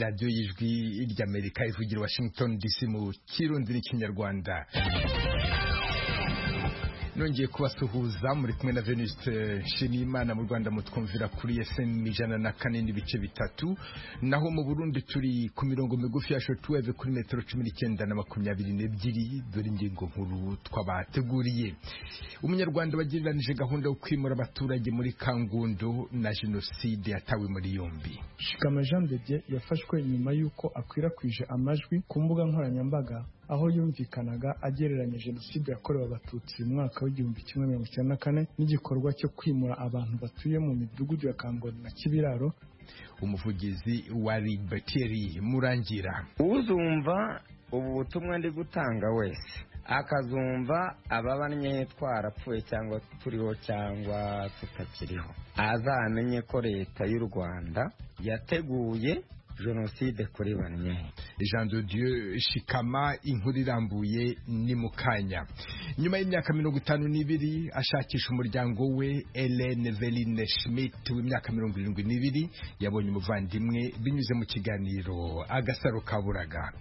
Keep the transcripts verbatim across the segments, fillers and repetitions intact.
radiyo y'ijwi ry'Amerika ivugira Washington D C mu kirundi n'ikinyarwanda. Nongeye kubasuhuza muri kumwe na Venuste Nshimiyimana. Mu Rwanda mutwumvira kuri F M ijana na kane n'ibice bitatu, naho mu Burundi turi ku mirongo migufi ya shortwave kuri metero cumi n'icyenda na makumyabiri n'ebyiri. Dore ingingo nkuru twabateguriye. Umunyarwanda bagiriranije gahunda yo kwimura abaturage muri Kangondo na jenoside yatawe muri yombi. Shikama Jean de Dieu yafashwe nyuma yuko akwirakwije amajwi ku mbuga nkoranyambaga aho yumvikanaga agereranya jenoside yakorewe abatutsi mu mwaka w'igihumbi kimwe mirongo icyenda na kane n'igikorwa cyo kwimura abantu batuye mu midugudu ya Kangondo na Kibiraro. Umuvugizi wa Liberty Murangira: uzumva ubu butumwa ndi gutanga wese akazumva ababanye twarapfuye cyangwa turiho cyangwa tutakiriho, azamenye ko leta y'u Rwanda yateguye jenoside kuri bane. Jean de Dieu Shikama, inkuru irambuye ni mukanya. Nyuma y'imyaka mirongo itanu n'ibiri ashakisha umuryango we, Hélène Veline Schmidt w'imyaka mirongo irindwi n'ibiri yabonye umuvandimwe binyuze mu kiganiro Agasaro Kaburaga.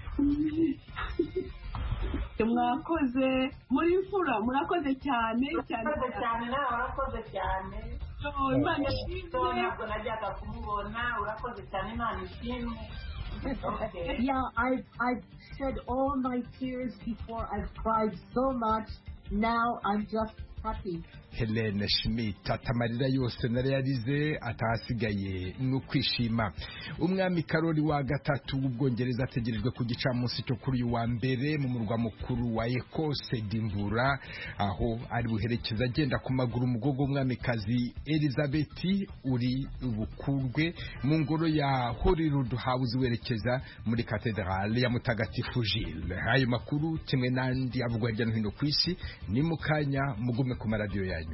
Mwakoze muri mfura, murakoze cyane cyane cyane nawe urakoze cyane. Imana ishimwe ntabwo najyaga kumubona, urakoze cyane Imana ishimwe. Yeah, I've I've shed all my tears before. I've cried so much. Now I'm just happy. Hélène Schmidt atamarira yose narayarize atahasigaye no kwishima. Umwami Karoli wa gatatu w'Ubwongereza ategerejwe ku gicamunsi cyo kuri uyu wa mbere mu murwa mukuru wa Ekose Edinburgh, aho ari buherekeza agenda ku maguru umugogo w'umwamikazi Elizabeth uri bukurwe mu ngoro ya Holyrood House werekeza muri katedrale ya Mutagatifu Gilles. Ayo makuru kimwe n'andi avugwa hirya no hino ku isi ni mukanya, mugume ku maradiyo yanyu.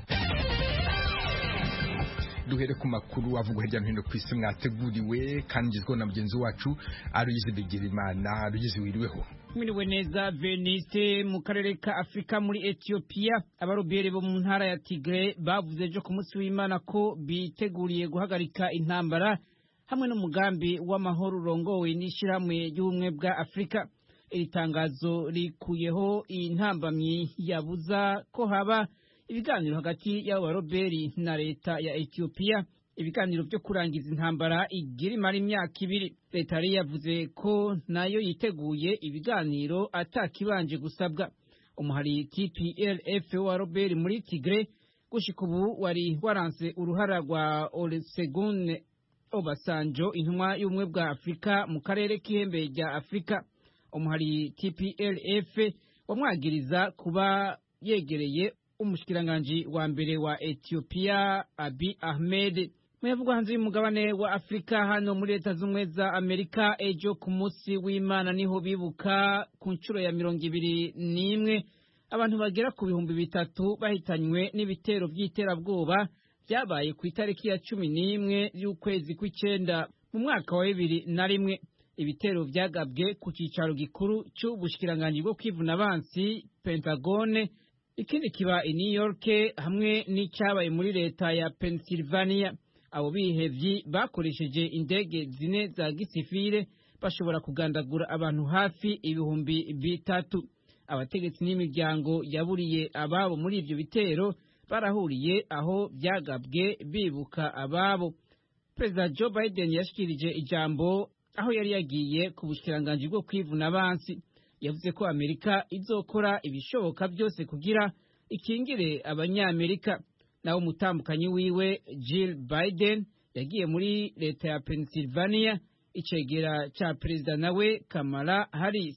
Duhere ku makuru avugwa hirya no hino ku isi mwateguriwe kandi ngizwe na mugenzi wacu Aloyize Bigirimana. Aloyize, wiriweho? Mwiriwe neza Veniste. Mu karere ka Afrika muri Ethiopia, abarobere bo mu ntara ya Tigray bavuze ejo ku munsi w'Imana ko biteguriye guhagarika intambara hamwe n'umugambi w'amahoro urongowe n'ishyirahamwe ry'ubumwe bwa Afrika. Iri tangazo rikuyeho intambamyi yabuza ko haba ibiganiro hagati y'abaroberi na leta ya Ethiopia. Ibiganiro byo kurangiza intambara igira imara imyaka ibiri. Leta yari yavuze ko nayo yiteguye ibiganiro atakibanje gusabwa. Umuhari T P L F wa roberi muri Tigray gushika ubu wari waranse uruhara rwa Olusegun Obasanjo, intumwa y'ubumwe bwa Afrika mu karere k'ihembe rya Afrika. Umuhari T P L F wamwagiriza kuba yegereye umushikiranganje wa mbere wa Ethiopia Abiy Ahmed. Muyavugwa hanze y'umugabane wa Afrika hano muri Leta z'Ubumwe za Amerika, ejo ku munsi w'Imana niho bibuka ku nshuro ya mirongo ibiri n'imwe abantu bagera ku bihumbi bitatu bahitanywe n'ibitero by'iterabwoba byabaye ku itariki ya cumi n'imwe y'ukwezi kw'icenda mu mwaka wa bibiri na rimwe. Ibitero byagabwe ku cyicaro gikuru cy'ubushikiranganje bwo kwivuna abansi Pentagone, ikindi kiba i New York hamwe n'icyabaye muri leta ya Pennsylvania. Abo bihevyi bakoresheje indege zine za gisifire bashobora kugandagura abantu hafi ibihumbi bitatu. Abategetsi n'imiryango yaburiye ababo muri ivyo bitero barahuriye aho byagabwe bibuka ababo. Perezida Joe Biden yashikirije ijambo aho yari yagiye ku bushikiranganje bwo kwivuna abansi. Yavuze ko Amerika izokora ibishoboka byose kugira ikingire abanyamerika. Naho umutambukanyi wiwe Jill Biden yagiye muri leta ya Pennsylvania, icegera cha perezida nawe Kamala Harris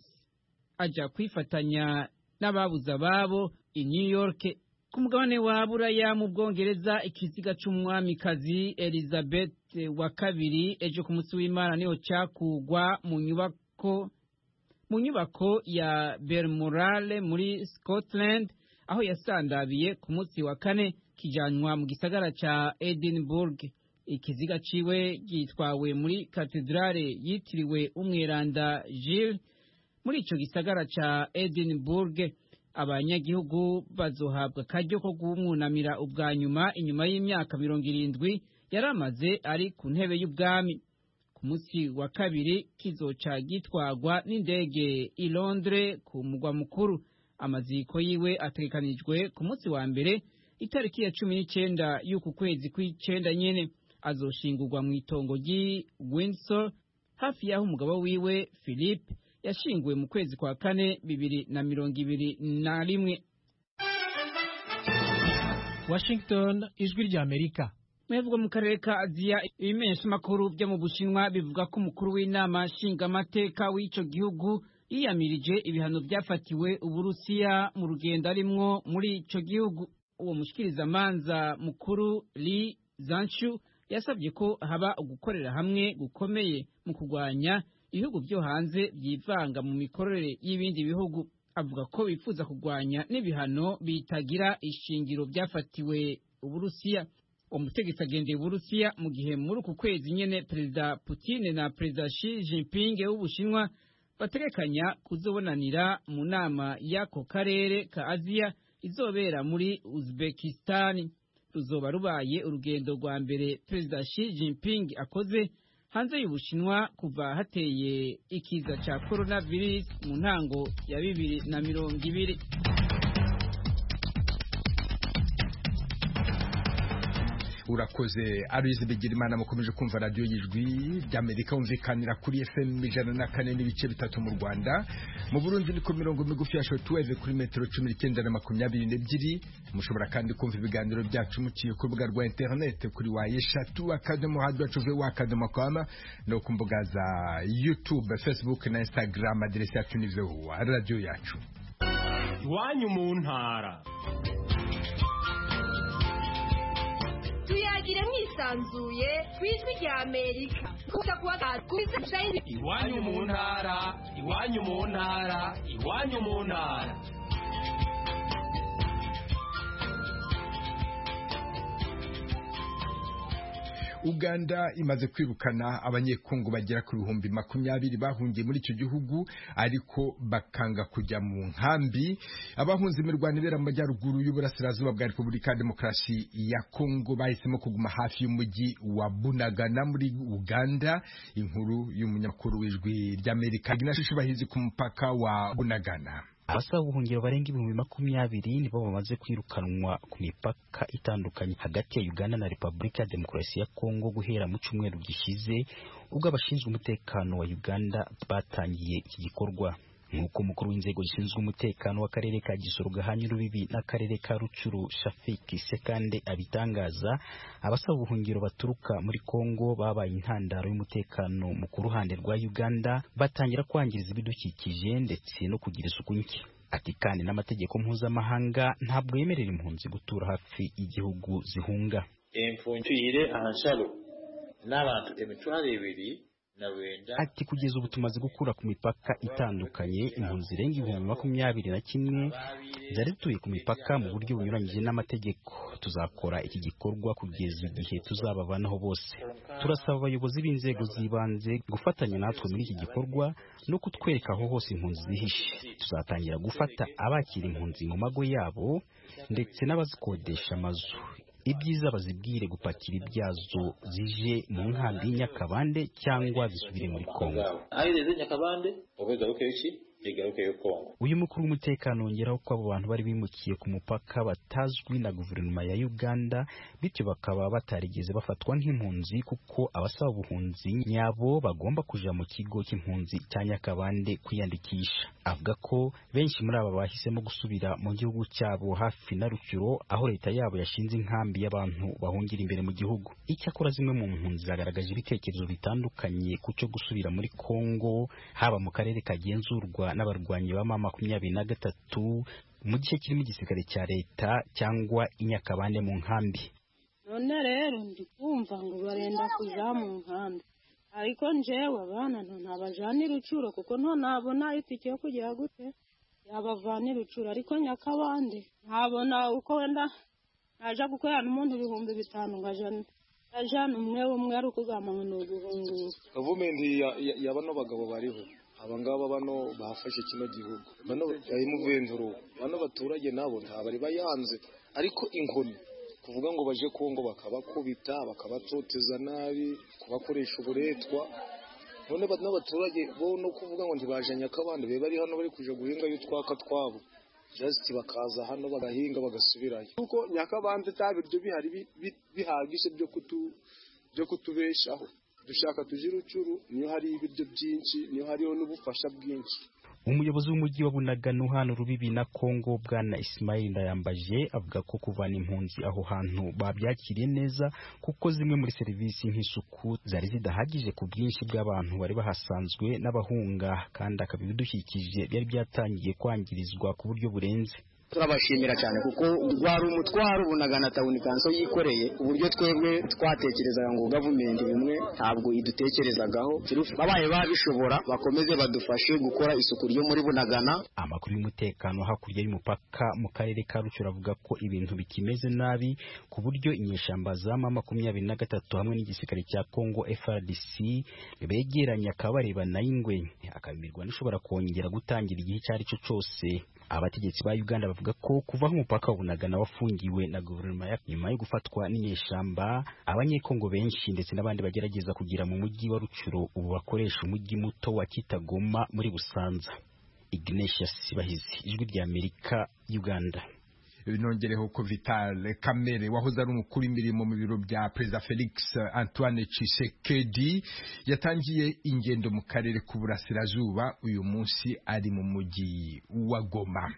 aja kwifatanya n'ababuza ababo i New York. Ku mugabane wa Buraya mu Bwongereza, ikiziga c'umwamikazi Elizabeth wa kabiri ejo ku munsi w'Imana niho cyakugwa mu nyubako mu nyubako ya Balmoral muri Scotland, aho yasandabiye ku munsi wa kane kijanwa mu gisagara ca Edinburgh. Ikiziga ciwe gitwawe muri katedrale yitiriwe umweranda Gilles muri ico gisagara ca Edinburgh. Abanyagihugu bazohabwa akaryo ko kumwunamira ubwa nyuma inyuma y'imyaka mirongo irindwi yaramaze ari ku ntebe y'ubwami. ku munsi wa kabiri kizoca gitwagwa n'indege i Londres ku mugwa mukuru. Amaziko yiwe ategekanijwe ku munsi wa mbere itariki ya cumi n'icenda y'uku kwezi kw'icenda nyene. Azoshingurwa mu itongo ry'i Windsor hafi y'aho umugabo wiwe Philippe yashinguwe mu kwezi kwa kane bibiri na mirongo ibiri na rimwe. Washington, ijwi rya Amerika. Mwebwe mu karere ka Aziya, ibimenyesha makuru byo mu Bushinwa bivuga ko umukuru w'inama nshingamateka w'ico gihugu yiyamirije ibihano byafatiwe Uburusiya mu rugendo arimwo muri ico gihugu. Uwo mushikirizamanza mukuru Li Zanshu yasabye ko haba ugukorera hamwe gukomeye mu kurwanya ibihugu byo hanze byivanga mu mikorere y'ibindi bihugu. Avuga ko bifuza kurwanya n'ibihano bitagira ishingiro byafatiwe Uburusiya. Umutegetsi agendeye Uburusiya mu gihe muri uku kwezi nyene Perezida Putin na Perezida Xi Jinping w'Ubushinwa bategekanya kuzobonanira mu nama y'ako karere ka Aziya izobera muri Uzbekistan. Ruzoba rubaye urugendo rwa mbere Perezida Xi Jinping akoze hanze y'Ubushinwa kuva hateye ikiza ca coronavirus mu ntango ya bibiri na mirongo ibiri. Urakoze Aloyize Bigirimana. Mukomeje kumva radio y'ijwi ry'Amerika umvikanira kuri F M ijana na kane n'ibice bitatu mu Rwanda. Mu Burundi ni ku mirongo migufi ya shortwave kuri metero cumi n'icyenda na makumyabiri n'ebyiri. Mushobora kandi kumva ibiganiro byacu muciye ku rubuga rwa internet kuri wa eshatu akadomo radio yacu wa akadomo com no ku mbuga za YouTube, Facebook na Instagram. Aderesi yacu ni wa radio yacu. Iwanyu mu ntara. Tuyagire mwisanzuye kwijwi rya Amerika. Kuza kuwa kuza shayini. Iwanyu mu ntara, iwanyu mu ntara, iwanyu mu ntara. Uganda imaze kwirukana abanyekongo bagera ku bihumbi makumyabiri bahungiye muri icyo gihugu ariko bakanga kujya mu nkambi. Abahunze imirwano ibera mu majyaruguru y'uburasirazuba bwa Repubulika ya Demokarasi ya Kongo bahisemo kuguma hafi y'umujyi wa Bunagana muri Uganda. Inkuru y'umunyamakuru w'ijwi ry'Amerika Ignatius Bahizi ku mupaka wa Bunagana. Abasaba ubuhungiro barenga ibihumbi makumyabiri nibo bamaze kwirukanwa ku mipaka itandukanye hagati ya Uganda na Repubulika ya Demokarasi ya Kongo guhera mu cyumweru gishize ubwo abashinzwe umutekano wa Uganda batangiye iki gikorwa. Nk'uko umukuru w'inzego zishinzwe umutekano w'akarere ka Gisoro gahanye urubibi n'akarere ka Rucuru Shafiki Sekande abitangaza, abasaba ubuhungiro baturuka muri Kongo babaye intandaro y'umutekano mu kuruhande rwa Uganda, batangira kwangiriza ibidukikije ndetse no kugira isuku nke. Ati kandi n'amategeko mpuzamahanga ntabwo yemerera impunzi gutura hafi y'igihugu zihunga. Emfuntuyire ahanshalo n'abantu emitwaro ibiri. Ati kugeza ubu tumaze gukura ku mipaka itandukanye impunzi zirenga ibihumbi makumyabiri na kimwe zari zituye ku mipaka mu buryo bunyuranyije n'amategeko. Tuzakora iki gikorwa kugeza igihe tuzabavanaho bose. Turasaba abayobozi b'inzego z'ibanze gufatanya natwe muri iki gikorwa no kutwereka aho hose impunzi zihishe. Tuzatangira gufata abakira impunzi mu mago yabo ndetse n'abazikodesha amazu. Ibyiza bazibwire gupakira ibyazo zije mu nkambi y'Nyakabande cyangwa zisubire muri Kongo. Ayireze Nyakabande obegaruke iki igaruke yo Kongo. Uyu mukuru w'umutekano wongeraho ko abo bantu bari bimukiye ku mupaka batazwi na guverinoma ya Uganda bityo bakaba batarigeze bafatwa nk'impunzi kuko abasaba ubuhunzi nyabo bagomba kuja mu kigo cy'impunzi cya Nyakabande kwiyandikisha. Avuga ko benshi muri aba bahisemo gusubira mu gihugu cyabo hafi na Rucuro aho leta yabo yashinze inkambi y'abantu bahungira imbere mu gihugu. Icyakora zimwe mu mpunzi zagaragaje ibitekerezo bitandukanye ku cyo gusubira muri Kongo haba mu karere kagenzurwa n'abarwanyi ba mama makumyabiri na gatatu mu gice kirimo igisirikare cya leta cyangwa inyakabande mu nkambi. None rero ndi kumva ngo barenda kuja mu nkambi ariko njewe abana ntabajanira Rucuro kuko nto nabona itike yo kujya gute yabavanira Rucuro ariko Nyakabande ntabona uko wenda naja gukorana n'umuntu ibihumbi bitanu ngajana ajana umwe umwe ari ukugama ngo n'uguhunguka. Government ya bano bagabo bariho abangaba bano bafashe kino gihugu bano yayimuvenjuru bano baturage nabo ntabari bayanze ariko inkoni kuvuga ngo baje Kongo bakabakubita bakabatoteza nabi kubakoresha uburetwa none n'abaturage bo no kuvuga ngo ntibajanye akabandi be bari hano bari kuje guhinga y'utwaka twabo just bakaza hano bagahinga bagasubirayo kuko nyakabandi tabiryo bihari bihagije byo kutu byo kutubeshaho dushaka tujira ucuru niyo hari ibiryo byinshi niyo hariho n'ubufasha bwinshi. Umuyobozi w'umujyi wa Bunagana hano rubibi na Kongo bwana Ismail Ndayambaje avuga ko kuvana impunzi aho hantu babyakiriye neza kuko zimwe muri serivisi nk'isuku zari zidahagije ku bwinshi bw'abantu bari bahasanzwe n'abahunga kandi akabidukikije byari byatangiye kwangirizwa ku buryo burenze. Turabashimira cyane kuko rwari umutwaro Bunagana Town Council yikoreye uburyo twebwe twatekerezaga ngo government bimwe ntabwo idutekerezagaho babaye babishobora bakomeze badufashe gukora isuku ryo muri Bunagana. Amakuru y'umutekano hakurya y'umupaka mu karere ka Rucuru avuga ko ibintu bikimeze nabi ku buryo inyeshamba za mama makumyabiri na gatatu hamwe n'igisirikare cya Kongo F A R D C begeranya akabarebana y'ingwe akabimirwa n'ishobora kongera gutangira igihe cyari cyo cyose. Abategetsi ba Uganda bavuga ko kuva umupaka wa Bunagana wafungiwe na guverinoma ya nyuma yo gufatwa n'inyeshamba abanyekongo benshi ndetse n'abandi bagerageza kugira mu mujyi wa Rucuru ubu bakoresha umujyi muto wa Kitagoma muri Busanza. Ignatius Bahizi, Ijwi rya Amerika, Uganda. Binongereho ko Vital Kamerhe wahoze ari umukuru imirimo mu biro bya Perezida Felix Antoine Tshisekedi yatangiye ingendo mu karere k'uburasirazuba uyu munsi ari mu mujyi wa Goma.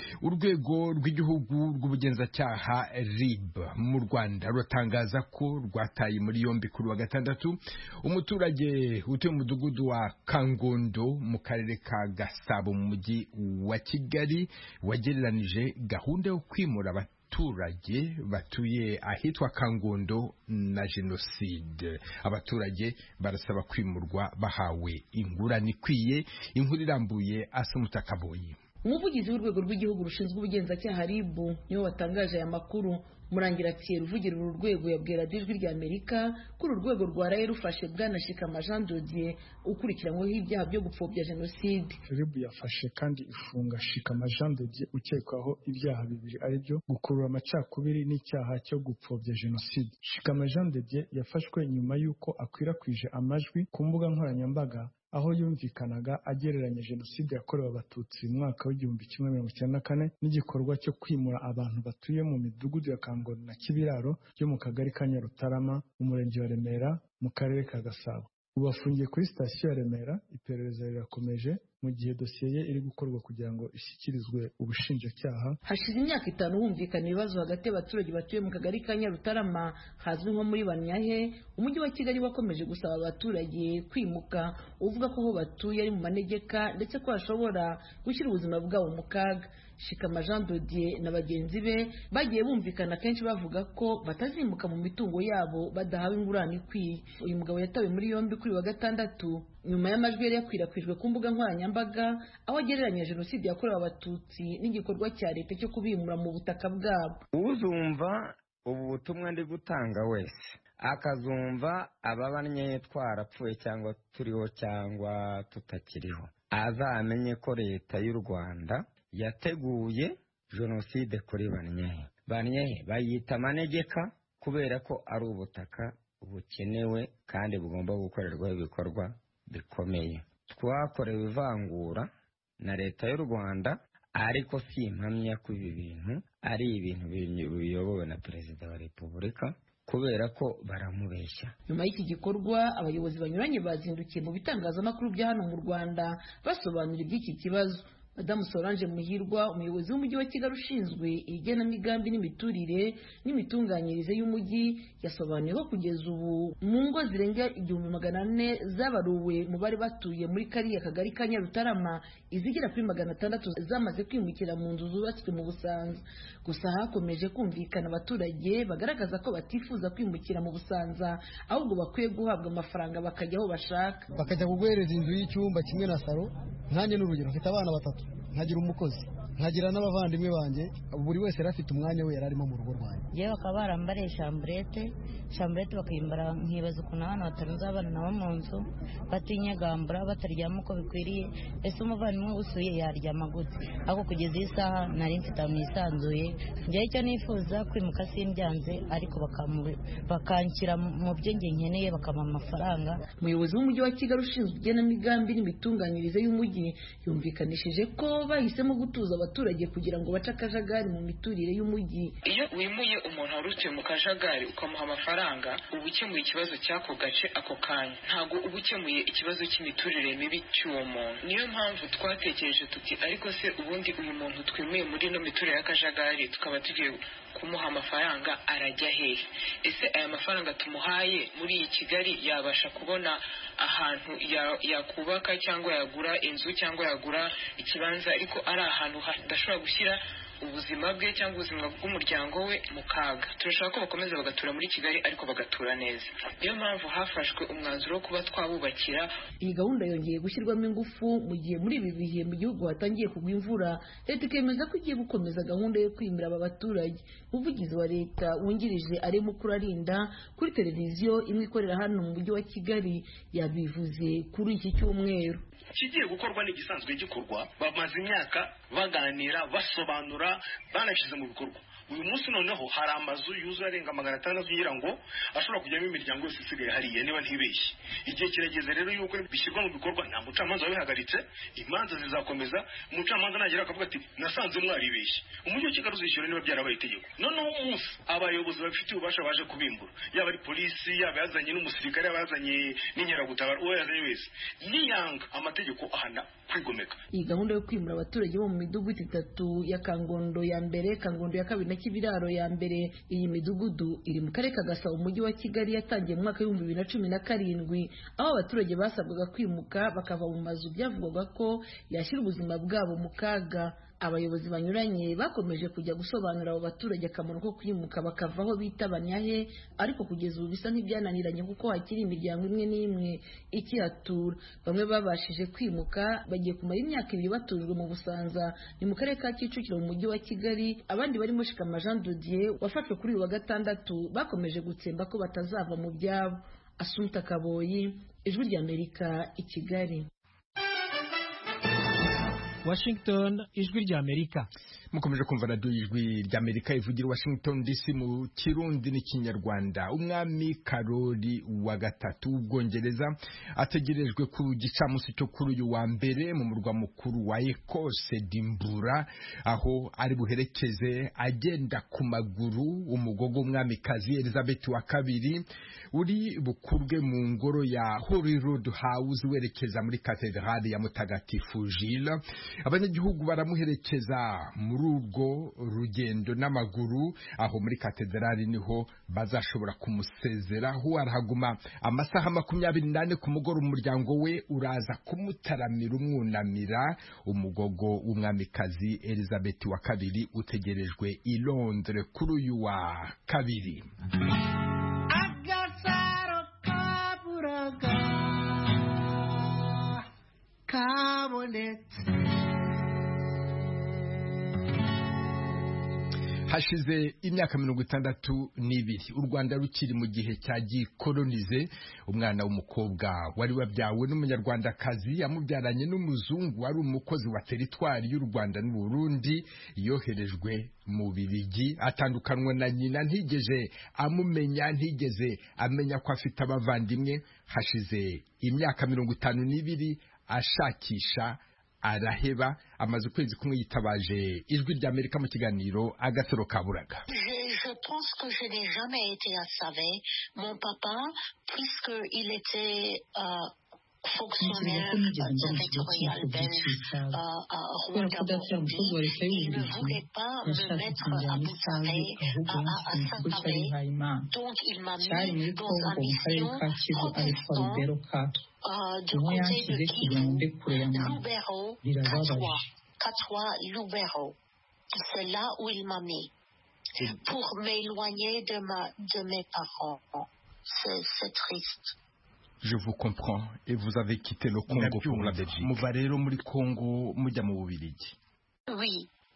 Urwego rw'igihugu rw'ubugenzacyaha R I B mu Rwanda rutangaza ko rwataye muri yombi kuri wa gatandatu umuturage utuye mu mudugudu wa Kangondo mu karere ka Gasabo mu mujyi wa Kigali wagereranije gahunda yo kwimura abaturage batuye ahitwa Kangondo na jenoside. Abaturage barasaba kwimurwa bahawe ingurane ikwiye. Inkuru irambuye Asumuta Kaboyi. Umuvugizi w'urwego rw'igihugu rushinzwe ubugenzacyaha R I B niwe watangaje aya makuru. Murangira Thierry uvugira uru rwego yabwira Ijwi rya Amerika ko uru rwego rwaraye rufashe bwana Shikama Jean Dodier ukurikiranyweho ibyaha byo gupfobya jenoside. R I B yafashe kandi ifunga Shikama Jean Dodier ukekwaho ibyaha bibiri ari byo gukurura amacakubiri n'icyaha cyo gupfobya jenoside. Shikama Jean Dodier yafashwe nyuma y'uko akwirakwije amajwi ku mbuga nkoranyambaga aho yumvikanaga agereranya jenoside yakorewe abatutsi mu mwaka w'igihumbi kimwe mirongo icyenda na kane n'igikorwa cyo kwimura abantu batuye mu midugudu ya Kangondo na Kibiraro byo mu kagari ka Nyarutarama mu murenge wa Remera mu karere ka Gasabo. Ubu afungiye kuri sitasiyo ya Remera, iperereza rirakomeje mu gihe dosiye ye iri gukorwa kugira ngo ishyikirizwe ubushinjacyaha. Hashize imyaka itanu humvikana ibibazo hagati y'abaturage batuye mu kagari ka Nyarutarama hazwi nko muri Banyahe. Umujyi wa Kigali wakomeje gusaba abaturage kwimuka uvuga ko aho batuye ari mu manegeka ndetse ko bashobora gushyira ubuzima bwabo mu kaga. Shikama Jean Dodier na bagenzi be bagiye bumvikana kenshi bavuga ko batazimuka mu mitungo yabo badahawe ingurane ikwiye. Uyu mugabo yatawe muri yombi kuri wa gatandatu nyuma y'amajwi yari yakwirakwijwe ku mbuga nkoranyambaga aho agereranya jenoside yakorewe abatutsi n'igikorwa cya leta cyo kubimura mu butaka bwabo. Uzumva ubu butumwa ndi gutanga wese akazumva ababanye twarapfuye cyangwa turiho cyangwa tutakiriho azamenye ko leta y'u Rwanda yateguye jenoside kuri Banyahe. Banyahe bayita manegeka kubera ko ari ubutaka bukenewe kandi bugomba gukorerwaho ibikorwa bikomeye. Twakorewe ivangura na leta y'u Rwanda ariko si impamya ko ibi bintu ari ibintu biyobowe na Perezida wa Repubulika kubera ko baramubeshya. Nyuma y'iki gikorwa abayobozi banyuranye bazindukiye mu bitangazamakuru bya hano mu Rwanda basobanura iby'iki kibazo. Madamu Solange Muhirwa umuyobozi w'umujyi wa Kigali ushinzwe igenamigambi n'imiturire n'imitunganyirize y'umujyi yasobanuye ko kugeza ubu mu ngo zirenga igihumbi magana ane zabaruwe mu bari batuye muri kariya kagari ka Nyarutarama izigera kuri magana atandatu zamaze kwimukira mu nzu zubatswe mu Busanza. Gusa hakomeje kumvikana abaturage bagaragaza ko batifuza kwimukira mu Busanza ahubwo bakwiye guhabwa amafaranga bakajya aho bashaka, bakajya kuguhereza inzu y'icyumba kimwe na salo. Nkanjye n'urugero mfite abana batatu nkagira umukozi nkagira n'abavandimwe banjye buri wese yari afite umwanya we yari arimo mu rugo rwanjye yewe bakaba barambariye shamburete shamburete bakimbara nkibaza ukuntu abana batarunze abana nabo mu nzu batinyegambura bataryama uko bikwiriye ese umuvandimwe usuye yaryama gute ariko kugeza iyi saha nari mfite mwisanzuye njyewe icyo nifuza kwimuka simbyanze ariko bakanshyira mu byo nge nkeneye bakampa amafaranga. Umuyobozi w'umujyi wa Kigali ushinzwe igenamigambi n'imitunganyirize y'umujyi yumvikanishije ko bahisemo gutuza abaturage kugira ngo bace akajagari mu miturire y'umujyi. Iyo wimuye umuntu warutuye mu kajagari ukamuha amafaranga uba ukemuye ikibazo cy'ako gace ako kanya, ntabwo uba ukemuye ikibazo cy'imiturire mibi cy'uwo muntu. Niyo mpamvu twatekereje tuti ariko se ubundi uyu muntu twimuye muri ino miturire y'akajagari tukaba tugiye kumuha amafaranga arajya hehe? Ese aya mafaranga tumuhaye muri iyi Kigali yabasha kubona ahantu yakubaka cyangwa yagura inzu cyangwa yagura ikibanza, ariko ari ahantu hadashobora gushyira ubuzima bwe cyangwa ubuzima bw'umuryango we mu kaga. Turashaka ko bakomeza bagatura muri Kigali ariko bagatura neza. Niyo mpamvu hafashwe umwanzuro wo kuba twabubakira. Iyi gahunda yongeye gushyirwamo ingufu mu gihe muri ibi bihe mu gihugu hatangiye kugwa imvura. Leta ikemeza ko igiye gukomeza gahunda yo kwimira aba baturage. Umuvugizi wa leta wungirije arimo kurarinda kuri televiziyo imwe ikorera hano mu mujyi wa Kigali yabivuze kuri iki cyumweru. Kigiye gukorwa n'igisanzwe gikorwa, bamaze imyaka baganira basobanura banashyize mu bikorwa. Uyu munsi noneho hari amazu yuzuye arenga magana atandatu kugira ngo ashobora kujyamo imiryango yose isigaye hariya niba ntibeshye. Igihe kirageze rero yuko bishyirwa mu bikorwa, nta mucamanza wabihagaritse, imanza zizakomeza. Umucamanza nagera akavuga ati nasanze mwaribeshye, umujyi wa Kigali uzishyura niba byarabaye itegeko. Noneho umunsi abayobozi babifitiye ububasha baje kubimbura, yaba ari polisi, yaba yazanye n'umusirikare, yaba yazanye n'inkeragutabara, uwo yazanye wese niyanga amategeko ahana kwigomeka. Iyi gahunda yo kwimura abaturage bo mu midugudu itatu ya Kangondo ya mbere, Kangondo ya kabiri na Kibiraro ya mbere. Iyi midugudu iri mu karere ka Gasabo umujyi wa Kigali, yatangiye mu mwaka w'ibihumbi bibiri na cumi na karindwi, aho abaturage basabwaga kwimuka bakava mu mazu byavugwaga ko yashyira ubuzima bwabo mu kaga. Abayobozi banyuranye bakomeje kujya gusobanurira abo baturage akamaro ko kwimuka bakava aho bita Banyahe, ariko kugeza ubu bisa nk'ibyananiranye kuko hakiri imiryango imwe n'imwe ikihatura. Bamwe babashije kwimuka bagiye kumara imyaka ibiri batujwe mu Busanza, ni mu karere ka Kicukiro mu mujyi wa Kigali. Abandi barimo Shikama Jean de Dieu wafashwe kuri uyu wa gatandatu bakomeje gutsemba ko batazava mu byabo. Asumta Kaboyi, Ijwi ry'Amerika, i Kigali. Washington, Ijwi ry'Amerika. Mukomeje kumva radio Ijwi ry'Amerika ivugira Washington D C mu Kirundi n'Ikinyarwanda. Umwami Karoli wa gatatu w'Ubwongereza ategerejwe ku gicamunsi cyo kuri uyu wa mbere mu murwa mukuru wa Ecosse Edinburgh, aho ari buherekeze agenda ku maguru umugogo w'umwamikazi Elizabeth wa kabiri uri bukurwe mu ngoro ya Holyrood House werekeza muri katedrali ya Mutagatifu Gilles. Abanyagihugu baramuherekeza muri ubwo rugendo n'amaguru, aho muri katedrali niho bazashobora kumusezeraho. Arahaguma amasaha makumyabiri n'ane ku mugoro. Umuryango we uraza kumutaramira umwunamira. Umugogo w'umwamikazi Elizabeth wa kabiri utegerejwe i Londres kuri uyu wa kabiri. Agasaro kaburaga kabonetse. Hashize imyaka mirongo itandatu n'ibiri u Rwanda rukiri mu gihe cya gikolonize. Umwana w'umukobwa wari wabyawe n'umunyarwandakazi yamubyaranye n'umuzungu wari umukozi wa teritwari y'u Rwanda n'u Burundi yoherejwe mu Biligi. Atandukanwa na nyina, ntigeze amumenya, ntigeze amenya ko afite abavandimwe. Hashize imyaka mirongo itanu n'ibiri ashakisha araheba, amaze ukwezi kumwe yitabaje Ijwi ry'Amerika mu kiganiro Agasaro Kaburaga. Je pense que je n'ai jamais été à Save. Mon papa, puisque il était euh, fonctionnaire d'avec Royal Belge à Rwanda-Burundi, il ne voulait pas me mettre à Boussaré, à Saint-Pavé. Donc il m'a mis dans un mission protestant Uh, du côté de Kivu, Lubero, Katwa, Katwa, Lubero. C'est là où il m'a mis pour m'éloigner de, ma, de mes parents. C'est triste. Je vous comprends. Et vous avez quitté le Congo pour la Belgique. Muva rero muri Congo mujya mu Bubiligi. Oui.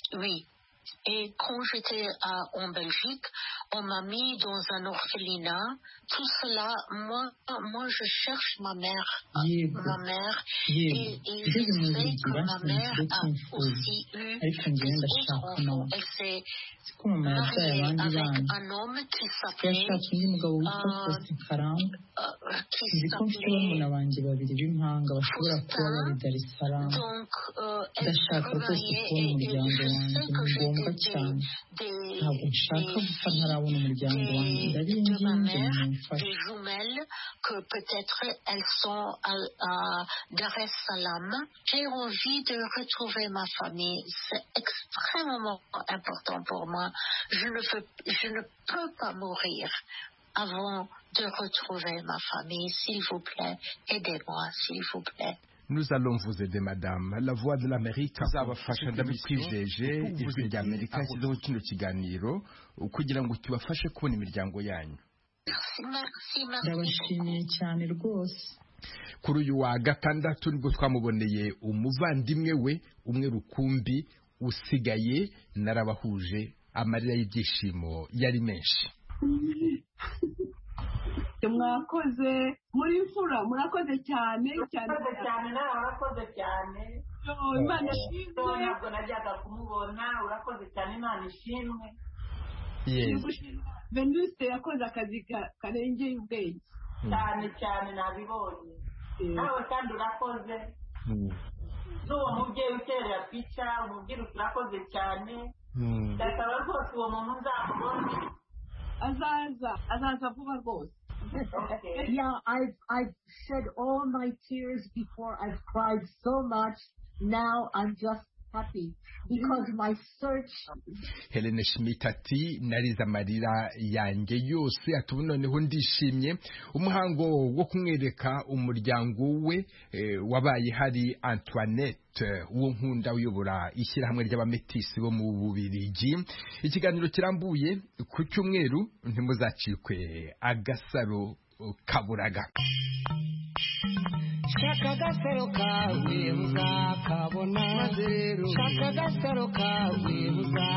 oui. Et quand j'étais euh, en Belgique, on m'a mis dans un orphelinat. Tout cela, moi, moi je cherche ma mère. Yego. Ma mère. Yego. Et, et Ngeze je mu sais Bubiligi que ma mère basanze a cy'imfubyi aussi eu ariko njyewe des ndashaka autres mama enfants. Elle s'est ko mama yabyaye mariée abandi avec bana un homme qui s'appelait yashatse undi mugabo witwa euh, Faustin Karangwa euh, qui nzi ko mfite barumuna banjye babiri b'impanga bashobora kuba bari Dar es Salaam Donc, euh, elle ndashaka rwose travaillait kubona et, et umuryango je wanjye sais ni que ngombwa j'étais cyane des, ntabwo nshaka des gupfa ntarabona umuryango wanjye de ma ndabinginze mère, mumfashe des jumelles, que peut-être elles sont à, à Dar es Salaam. J'ai envie de retrouver ma famille. C'est extrêmement important pour moi. Je ne, veux, je ne peux pas mourir avant de retrouver ma famille. S'il vous plaît, aidez-moi, s'il vous plaît. Nous allons vous aider, madame. La voix de l'Amérique izabafasha ndabikwijeje. Ijwi rya Amerika yashyizeho kino kiganiro kugira ngo kibafashe kubona imiryango yanyu. ndabashimiye cyane rwose. Kuri uyu wa gatandatu nibwo twamuboneye umuvandimwe we umwe rukumbi usigaye narabahuje amarira y'ibyishimo yari menshi. Mwakoze muri mfura murakoze cyane cyane cyane nawe warakoze cyane. Imana ishimwe. Ntabwo najyaga kumubona, urakoze cyane, Imana ishimwe. Venuste yakoze akazi karengeye ubwenge cyane cyane, nabibonye. Nawe kandi urakoze. N'uwo mubyeyi uterera pica umubwira urakoze cyane. Ndasaba rwose uwo muntu nzamubona. Azaza azaza vuba rwose. Okay. Yeah, I've I've shed all my tears before. I've cried so much. Now I'm just happy because my search. Helene Schmidt ati narize amarira yanjye yose ati noneho ndishimye. Umuhango wo kumwereka umuryango we e, wabaye hari Antoinette uwo nkunda uyobora ishyirahamwe ry'abametisi bo mu Bubiligi. Ikiganiro kirambuye ku cyumweru ntimuzacikwe agasaro kaburaga. Shaka agasaro kawe uzakabona, shaka agasaro kawe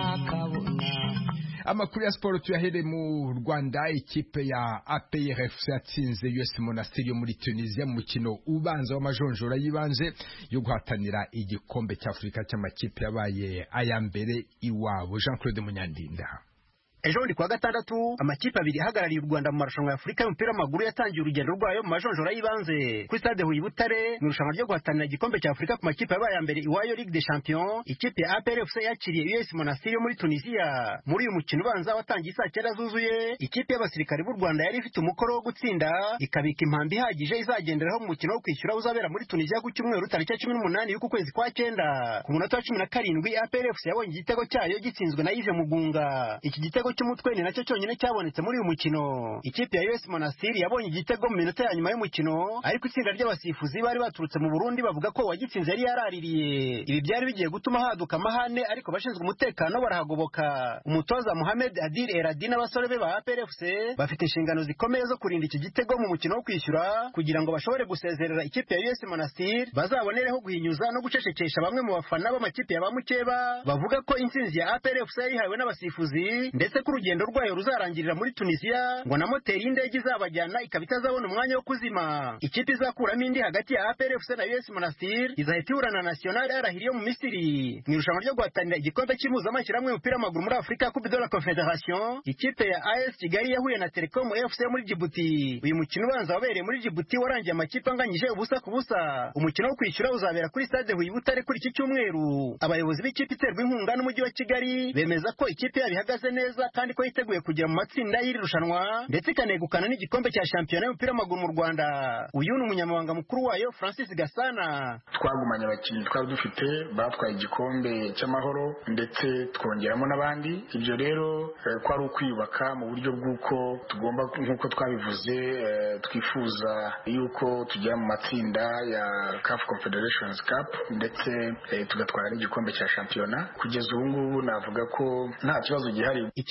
uzakabona. Amakuru ya siporo tuyahere mu Rwanda. Ikipe ya A P R F C yatsinze U S Monastir yo muri Tunisia mu mukino ubanza w'amajonjora y'ibanze yo guhatanira igikombe cy'Afurika cy'amakipe yabaye aya mbere iwabo. Jean Claude Munyandinda. Ejo ndi kwa gatandatu amakipe abiri ahagarariye u Rwanda mu marushanwa ya Afurika y'umupira w'amaguru yatangiye urugendo rwayo mu majonjora y'ibanze kuri stade Huye Butare mu irushanwa ryo guhatanira igikombe cya Afurika ku makipe yabaye ya mbere iwayo Ligue des Champions. Ikipe ya A P R F C yakiriye U S Monastir yo muri Tunisia. Muri uyu mukino ubanza watangiye saa cyenda zuzuye, ikipe y'abasirikare b'u Rwanda yari ifite umukoro wo gutsinda ikabika impambi ihagije izagenderaho mu mukino wo kwishyura uzabera muri Tunisia ku cyumweru tariki cumi n'umunani y'uku kwezi kwa cyenda. Ku munota wa cumi na karindwi A P R F C yabonye igitego cyayo gitsinzwe na Yves Mugunga. Iki gitego cy'umutwe ni nacyo cyonyine cyabonetse muri uyu mukino. Ikipe ya U S Monastir yabonye igitego mu minota ya nyuma y'umukino, ariko itsinda ry'abasifuzi bari baturutse mu Burundi bavuga ko uwagitsinze yari yaraririye. Ibi byari bigiye gutuma haduka amahane, ariko bashinzwe umutekano barahagoboka. Umutoza Mohamed Adil Eradi n'abasore be ba A P R F C bafite inshingano zikomeye zo kurinda iki gitego mu mukino wo kwishyura kugira ngo bashobore gusezerera ikipe ya U S Monastir, bazabonereho guhinyuza no gucecekesha bamwe mu bafana b'amakipe ya ba mukeba bavuga ko intsinzi ya A P R F C yarihawe n'abasifuzi, ndetse ko urugendo rwayo ruzarangirira muri Tunisia ngo na moteri y'indege izabajyana ikaba itazabona umwanya wo kuzima. Ikipe izakuramo indi hagati ya A P R F C na U S Monastir izahita ihura na National Al-Ahli yo mu Misiri mu irushanwa ryo guhatanira igikombe cy'impuzamashyirahamwe y'umupira w'amaguru muri Afurika Coupe de la Confederation. Ikipe ya A S Kigali yahuye na Telecom F C muri Djibouti. Uyu mukino ubanza wabereye muri Djibouti warangiye amakipe anganyije ubusa ku busa. Umukino wo kwishyura uzabera kuri stade Huye Butare kuri iki cyumweru. Abayobozi b'ikipe iterwa inkunga n'umujyi wa Kigali bemeza ko ikipe yabo ihagaze neza kandi ko yiteguye kugera mu matsinda y'iri rushanwa ndetse ikanegukana n'igikombe cya shampiyona y'umupira w'amaguru mu Rwanda. Uyu ni umunyamabanga mukuru wayo Francis Gasana. Twagumanye abakinnyi twari dufite batwaye igikombe cy'amahoro ndetse twongeramo n'abandi. Ibyo rero ko ari ukwiyubaka mu buryo bw'uko tugomba nk'uko twabivuze twifuza yuko tujya mu matsinda ya C A F Confederations Cup ndetse tugatwara n'igikombe cya shampiyona. Kugeza ubu ngubu navuga ko nta kibazo gihari.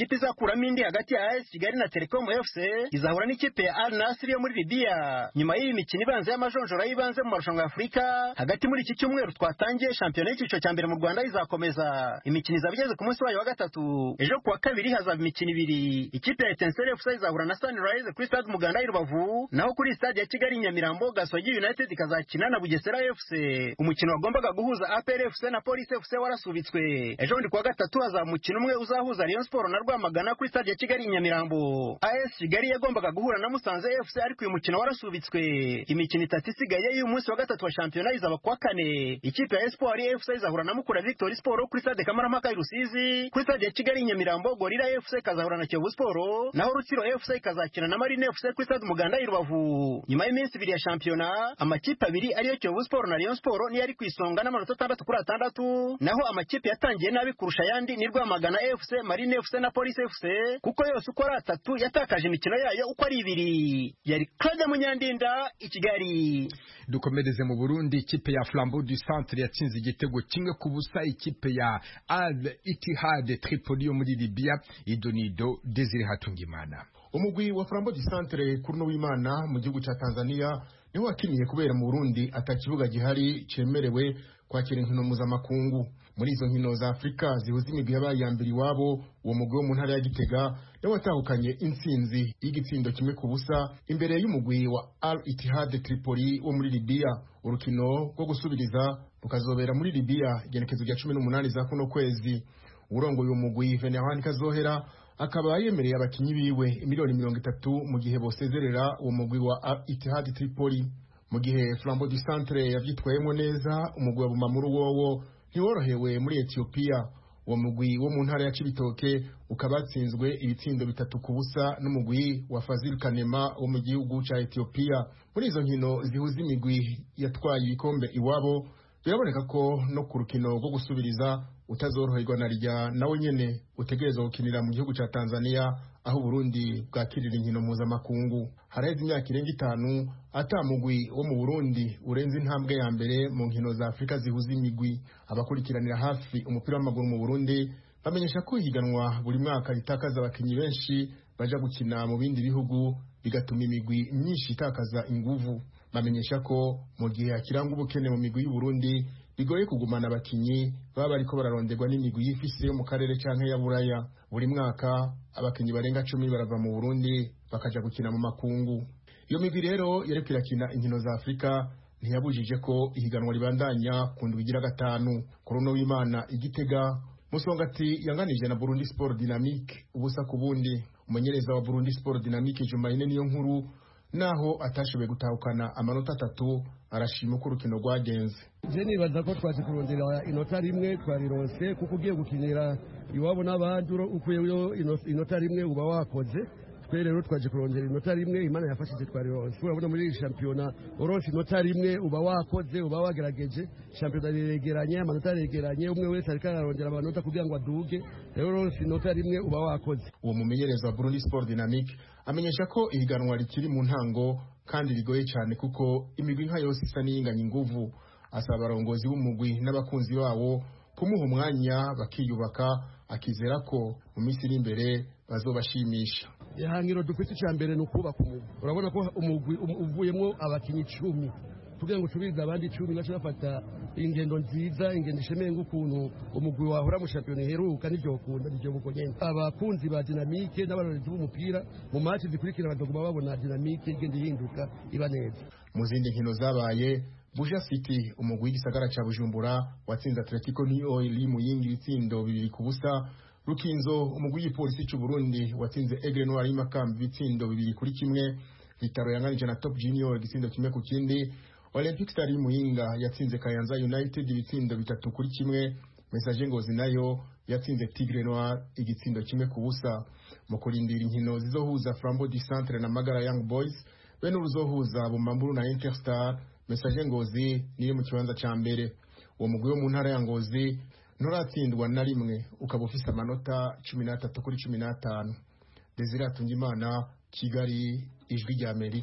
ikipe izakuramo indi hagati ya A S Kigali na Telecom F C izahura n'ikipe ya Al Nassr yo muri Libya nyuma y'iyi mikino ibanza y'amajonjora y'ibanze mu marushanwa ya Afurika. Hagati muri iki cyumweru twatangiye shampiyona y'icyiciro cya mbere mu Rwanda izakomeza. Imikino izaba igeze ku munsi wayo wa gatatu. Ejo kuwa kabiri hazaba imikino ibiri. Ikipe ya Etincelle F C izahura na Sunrise kuri stade Umuganda i Rubavu, naho kuri stade ya Kigali Nyamirambo Gasogi United ikazakina na Bugesera F C. Umukino wagombaga guhuza A P R F C na Police F C warasubitswe. Ejo ndi kuwa gatatu hazaba umukino umwe uzahuza Rayon Sport na Rwamagana kuri stade ya Kigali Nyamirambo. A S Kigali yagombaga guhura na Musanze F C ariko uyu mukino warasubitswe. Imikino itatu isigaye y'uyu munsi wa gatatu wa shampiyona izaba kuwa kane. Ikipe ya Espoir F C izahura na Mukura Victory Sport kuri stade Kamarampaka i Rusizi. Kuri stade ya Kigali Nyamirambo Gorilla F C ikazahura na Kiyovu Sport, naho Rutsiro F C ikazakina na Marine F C kuri stade Umuganda i Rubavu. Nyuma y'iminsi ibiri ya shampiyona, amakipe abiri ariyo Kiyovu Sport na Rayon Sport ni yari kwisonga n'amanota atandatu kuri atandatu, naho amakipe yatangiye nabi kurusha yandi ni Rwamagana F C, Marine F C na Police F C, kuko yose uko ari atatu yatakaje imikino yayo uko ari ibiri. Yari Claude Munyandinda i Kigali. Dukomereze mu Burundi. Ikipe ya Flambeau du Centre yatsinze igitego kimwe ku busa ikipe ya Al Ittihad Tripoli yo muri Libya. Idonido Desire Hatungimana. Umugwi wa Flambeau du Centre kuri no w'Imana mu gihugu cya Tanzania niho wakiniye kubera mu Burundi atakibuga gihari cemerewe kwakira inkino mpuzamakungu. Muri izo nkino za Afrika zihuza imigwi yabaye ya mbere iwabo, uwo mugwi wo mu ntara ya Gitega niwo watahukanye intsinzi y'igitsindo kimwe ku busa imbere y'umugwi wa Al Ittihad Tripoli wo muri Libya. Urukino rwo gusubiriza rukazobera muri Libya igenekezo rya cumi n'umunani za kuno kwezi. Urongoye uwo mugwi Venerani Kazohera akaba yemereye abakinyi biwe miliyoni mirongo itatu mu gihe bosezerera uwo mugwi wa Al Ittihad Tripoli. Mu gihe Flambeau du Centre yavyitwayemo neza, umugwi wa Bumamuru wowo ntiworohewe muri Ethiopia. Uwo mugwi wo mu ntara ya Cibitoke ukabatsinzwe ibitsindo bitatu ku busa n'umugwi wa Fazil Kanema wo mu gihugu ca Ethiopia. Muri izo nkino zihuza imigwi yatwaye ibikombe iwabo, biraboneka ko no ku rukino rwo gusubiriza utazoroherwa na rya nawe nyene utegerezwa gukinira mu gihugu ca Tanzania, aho Burundi bwakirira inkino mpuzamakungu. Haraheze imyaka irenga itanu ata mugwi wo mu Burundi urenze intambwe ya mbere mu nkino za Afrika zihuza imigwi. Abakurikiranira hafi umupira w'amaguru mu Burundi bamenyesha ko higanwa buri mwaka ritakaza abakinyi benshi baja gukina mu bindi bihugu, bigatuma imigwi myinshi itakaza inguvu. Bamenyesha ko mu gihe hakiranga ubukene mu migwi y'u Burundi bigoye kugumana abakinyi baba bariko bararonderwa n'imigwi yifise yo mu karere canke ya Buraya. Buri mwaka abakinyi barenga cumi barava mu Burundi bakaja gukina mu makungu. Iyo migwi rero yariko irakina inkino za Afrika ntiyabujije ko ihiganwa ribandanya ku ndwi igira gatanu. Korono w'Imana Igitega Musongati yanganije na Burundi Sport Dynamique ubusa ku bundi. Umumenyereza wa Burundi Sport Dynamique Jumaine niyo nkuru naho atashoboye gutahukana amanota atatu arashima ko urukino rwagenze. Je nibaza ko twaje kurondera inota rimwe twarironse kuko ugiye gukinira iwabo n'abandi ukuyeyo inota rimwe uba wakoze. Twe rero twaje kurondera inota rimwe Imana yafashije twarironse. Urabona muri shampiyona uronse inota rimwe uba wakoze uba wagerageje. Shampiyona yegeranye amanota yegeranye, umwe wese ariko ararondera amanota kugira ngo aduge. Rero uronse inota rimwe uba wakoze. Uwo mumenyereza wa Burundi Sport Dynamique amenyesha ko ihiganwa rikiri mu ntango kandi rigoye cyane kuko imigwi nka yose isa n'iyinganya inguvu. Asaba abarongozi b'umugwi n'abakunzi bawo kumuha umwanya bakiyubaka, akizera ko mu minsi iri imbere bazobashimisha. Ihangiro dufite cya mbere no kubaka umugwi. Urabona ko umugwi uvuyemo abakinyi icumi kugira ngo tubize abandi icumi gace bafata ingendo nziza, ingendo ishemeye ng'ukuntu umugwi wahora mu shampiyona iheruka n'ivyo ukunda n'ivyo bukonyene. Abakunzi ba Dynamique n'abarorezi b'umupira mu match zikurikira bazoguma babona Dynamique igenda ihinduka iba neza. Mu zindi nkino zabaye, Buja City umugwi w'igisagara ca Bujumbura watsinze Atletico New Oil mu yindi bitsindo bibiri ku busa. Rukinzo umugwi w'ipolisi c'u Burundi watsinze Aigle Noir y'Imakamba ibitsindo bibiri kuri kimwe. Vitaro yanganije na Top Junior igitsindo kimwe ku kindi. Olympic Star y'Imuyinga yatsinze Kayanza United ibitsindo bitatu kuri kimwe. Message Ngozi nayo yatsinze Tigre Noir igitsindo kimwe ku busa. Mu kurindira inkino zizohuza Flambeau du Centre na Magara Young Boys, bene uruzohuza Bumamburu na Interstar, Message Ngozi niyo mu kibanza ca mbere. Uwo mugwi wo mu ntara ya Ngozi nturatsindwa na rimwe ukaba ufise amanota cumi n'atatu kuri cumi n'atanu. Desire Hatungimana, Kigali, Ijwi rya Amerika.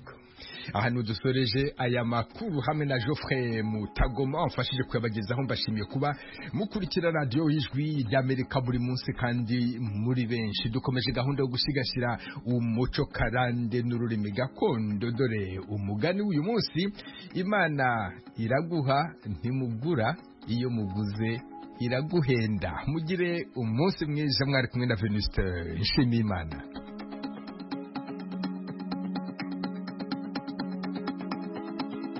ahantu dusoreje aya makuru hamwe na Geoffrey Mutagoma wamfashije kuyabagezaho. Mbashimiye kuba mukurikira radio y'Ijwi ry'Amerika buri munsi kandi muri benshi. Dukomeje gahunda yo gusigasira umuco karande n'ururimi gakondo. Dore umugani w'uyu munsi: Imana iraguha ntimugura, iyo muguze iraguhenda. Mugire umunsi mwiza. Mwari kumwe na Venuste Nshimiyimana.